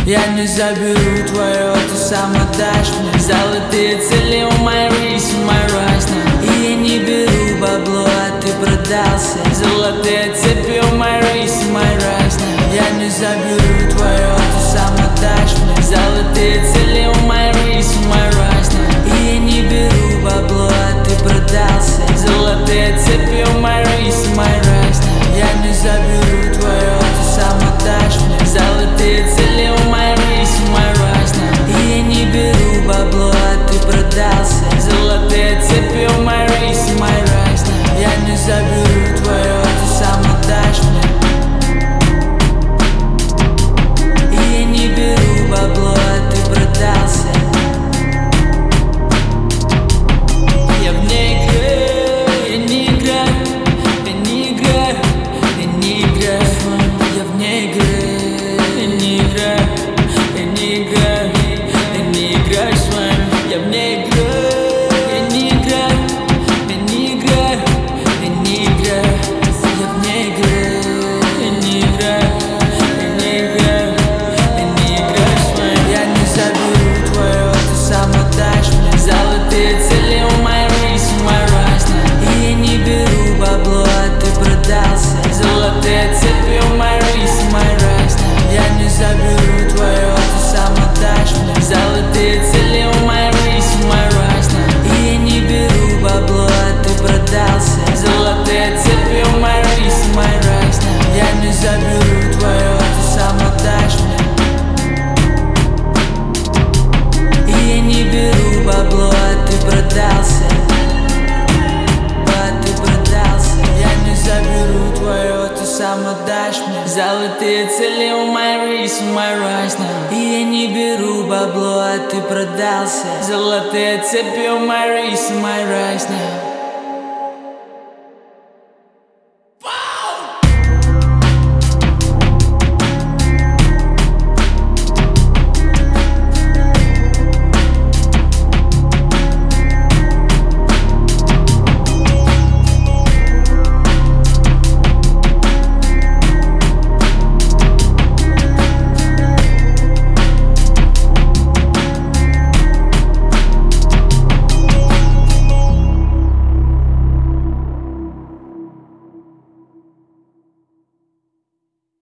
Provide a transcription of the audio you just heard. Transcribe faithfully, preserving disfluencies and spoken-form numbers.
Я не заберу твое, ты сам отдашь мне. Золотые цели у my wrist, у my rise now. И я не беру бабло, а ты продался. Золотые цепи у my wrist, у my rise now. Я не заберу твое, ты сам отдашь мне. Золотые цели у my wrist, у my rise now. И я не беру бабло, а ты продался. Золотые цепи у my wrist, у my rise now. Я не заберу твое, ты сам отдашь мне. Золотые цели у my wrist, у my rise now. И я не беру бабло, а ты продался. Золотые цепи у my wrist, у my rise now. Я не заберу твое, ты сам отдашь мне. И я не беру бабло, а ты продался. Я вне игры, я не играю, я не играю, я не играю. Я вне игры, я не играю, я не играю, я не играю с вами. Я вне игры, я не играю, я не играю, я не играю. Я вне игры, я не играю, я не играю, я не играю с вами. Я не заберу твое, ты сам отдашь мне. Золотые цели у my wrist, у my rise now. И я не беру бабло, а ты продался. Золотые цепи у my wrist, у my rise now. Я не заберу твое, ты сам отдашь мне. Золотые цели у my wrist, у my rise now. И я не беру бабло, а ты продался. Золотые цепи у my wrist, у my rise now. Я не заберу твое, ты сам отдашь мне. И я не беру бабло, а ты продался. А ты продался. Я не заберу твое, ты сам отдашь мне. Золотые цели у my wrist, у my rise now. И я не беру бабло, а ты продался. Золотые цепи у my wrist, у my rise now.